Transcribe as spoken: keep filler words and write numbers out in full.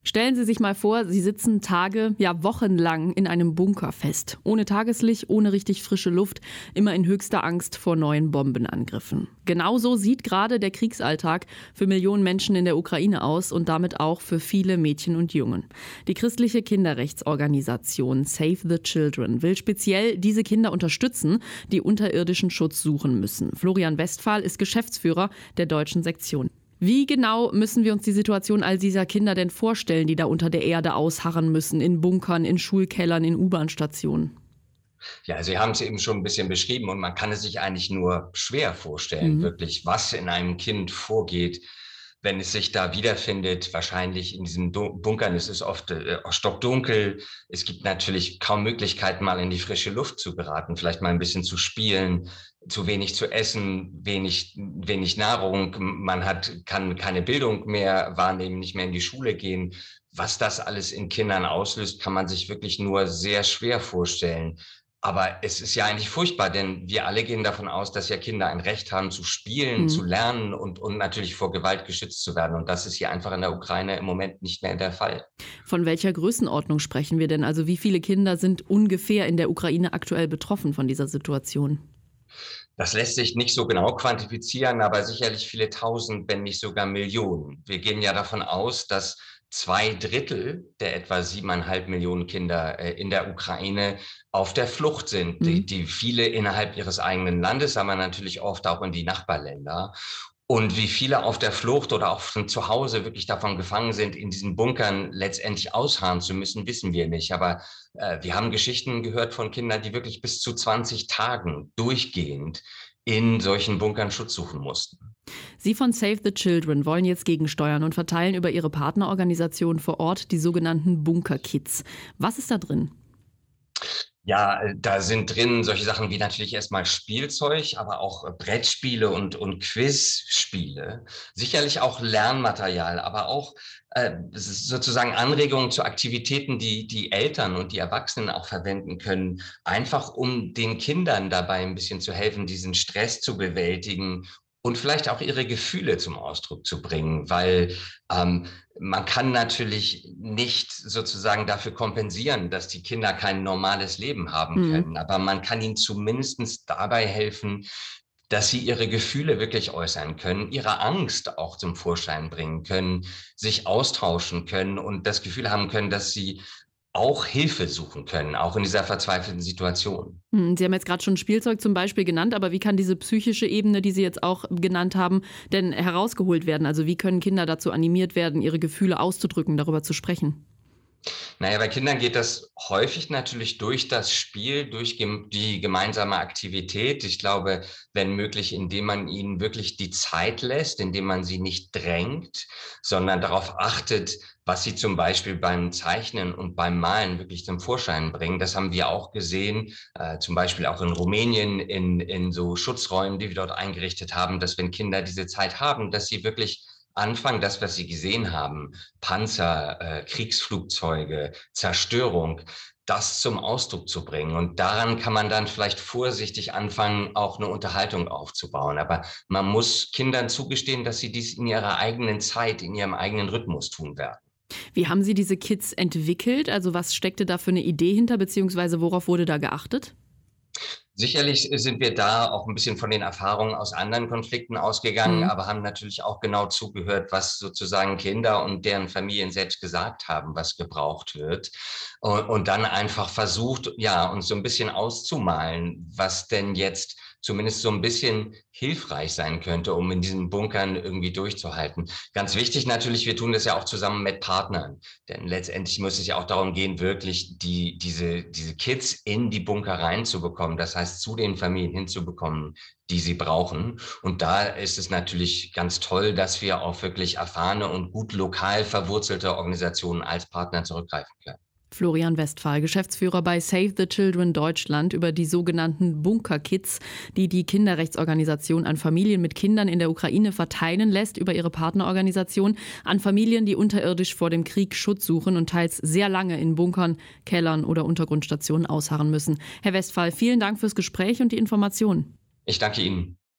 Stellen Sie sich mal vor, Sie sitzen Tage, ja wochenlang in einem Bunker fest. Ohne Tageslicht, ohne richtig frische Luft, immer in höchster Angst vor neuen Bombenangriffen. Genauso sieht gerade der Kriegsalltag für Millionen Menschen in der Ukraine aus und damit auch für viele Mädchen und Jungen. Die christliche Kinderrechtsorganisation Save the Children will speziell diese Kinder unterstützen, die unterirdischen Schutz suchen müssen. Florian Westphal ist Geschäftsführer der deutschen Sektion. Wie genau müssen wir uns die Situation all dieser Kinder denn vorstellen, die da unter der Erde ausharren müssen, in Bunkern, in Schulkellern, in U-Bahn-Stationen? Ja, Sie haben es eben schon ein bisschen beschrieben und man kann es sich eigentlich nur schwer vorstellen, Mhm. wirklich, was in einem Kind vorgeht, wenn es sich da wiederfindet. Wahrscheinlich in diesen Du Bunkern ist es oft äh, stockdunkel. Es gibt natürlich kaum Möglichkeiten, mal in die frische Luft zu geraten, vielleicht mal ein bisschen zu spielen, zu wenig zu essen, wenig, wenig Nahrung. Man hat, kann keine Bildung mehr wahrnehmen, nicht mehr in die Schule gehen. Was das alles in Kindern auslöst, kann man sich wirklich nur sehr schwer vorstellen. Aber es ist ja eigentlich furchtbar, denn wir alle gehen davon aus, dass ja Kinder ein Recht haben zu spielen, zu Mhm. lernen und, und natürlich vor Gewalt geschützt zu werden. Und das ist hier einfach in der Ukraine im Moment nicht mehr der Fall. Von welcher Größenordnung sprechen wir denn? Also wie viele Kinder sind ungefähr in der Ukraine aktuell betroffen von dieser Situation? Das lässt sich nicht so genau quantifizieren, aber sicherlich viele Tausend, wenn nicht sogar Millionen. Wir gehen ja davon aus, dass zwei Drittel der etwa siebeneinhalb Millionen Kinder äh, in der Ukraine auf der Flucht sind, die, Mhm. die viele innerhalb ihres eigenen Landes, aber natürlich oft auch in die Nachbarländer. Und wie viele auf der Flucht oder auch von zu Hause wirklich davon gefangen sind, in diesen Bunkern letztendlich ausharren zu müssen, wissen wir nicht. Aber äh, wir haben Geschichten gehört von Kindern, die wirklich bis zu zwanzig Tagen durchgehend in solchen Bunkern Schutz suchen mussten. Sie von Save the Children wollen jetzt gegensteuern und verteilen über ihre Partnerorganisation vor Ort die sogenannten Bunker-Kits. Was ist da drin? Ja, äh, da sind drin solche Sachen wie natürlich erstmal Spielzeug, aber auch äh, Brettspiele und, und Quizspiele. Sicherlich auch Lernmaterial, aber auch äh, es ist sozusagen Anregungen zu Aktivitäten, die die Eltern und die Erwachsenen auch verwenden können, einfach um den Kindern dabei ein bisschen zu helfen, diesen Stress zu bewältigen und vielleicht auch ihre Gefühle zum Ausdruck zu bringen, weil ähm, man kann natürlich nicht sozusagen dafür kompensieren, dass die Kinder kein normales Leben haben Mhm. können, aber man kann ihnen zumindest dabei helfen, dass sie ihre Gefühle wirklich äußern können, ihre Angst auch zum Vorschein bringen können, sich austauschen können und das Gefühl haben können, dass sie auch Hilfe suchen können, auch in dieser verzweifelten Situation. Hm, Sie haben jetzt gerade schon Spielzeug zum Beispiel genannt, aber wie kann diese psychische Ebene, die Sie jetzt auch genannt haben, denn herausgeholt werden? Also wie können Kinder dazu animiert werden, ihre Gefühle auszudrücken, darüber zu sprechen? Naja, bei Kindern geht das häufig natürlich durch das Spiel, durch gem die gemeinsame Aktivität. Ich glaube, wenn möglich, indem man ihnen wirklich die Zeit lässt, indem man sie nicht drängt, sondern darauf achtet, was sie zum Beispiel beim Zeichnen und beim Malen wirklich zum Vorschein bringen. Das haben wir auch gesehen, äh, zum Beispiel auch in Rumänien, in, in so Schutzräumen, die wir dort eingerichtet haben, dass wenn Kinder diese Zeit haben, dass sie wirklich anfangen, das, was sie gesehen haben, Panzer, äh, Kriegsflugzeuge, Zerstörung, das zum Ausdruck zu bringen. Und daran kann man dann vielleicht vorsichtig anfangen, auch eine Unterhaltung aufzubauen. Aber man muss Kindern zugestehen, dass sie dies in ihrer eigenen Zeit, in ihrem eigenen Rhythmus tun werden. Wie haben Sie diese Kits entwickelt? Also was steckte da für eine Idee hinter, beziehungsweise worauf wurde da geachtet? Sicherlich sind wir da auch ein bisschen von den Erfahrungen aus anderen Konflikten ausgegangen, Mhm. aber haben natürlich auch genau zugehört, was sozusagen Kinder und deren Familien selbst gesagt haben, was gebraucht wird. Und, und dann einfach versucht, ja, uns so ein bisschen auszumalen, was denn jetzt zumindest so ein bisschen hilfreich sein könnte, um in diesen Bunkern irgendwie durchzuhalten. Ganz wichtig natürlich, wir tun das ja auch zusammen mit Partnern. Denn letztendlich muss es ja auch darum gehen, wirklich die, diese, diese Kids in die Bunker reinzubekommen. Das heißt, zu den Familien hinzubekommen, die sie brauchen. Und da ist es natürlich ganz toll, dass wir auf wirklich erfahrene und gut lokal verwurzelte Organisationen als Partner zurückgreifen können. Florian Westphal, Geschäftsführer bei Save the Children Deutschland, über die sogenannten Bunker-Kits, die die Kinderrechtsorganisation an Familien mit Kindern in der Ukraine verteilen lässt, über ihre Partnerorganisation, an Familien, die unterirdisch vor dem Krieg Schutz suchen und teils sehr lange in Bunkern, Kellern oder Untergrundstationen ausharren müssen. Herr Westphal, vielen Dank fürs Gespräch und die Informationen. Ich danke Ihnen.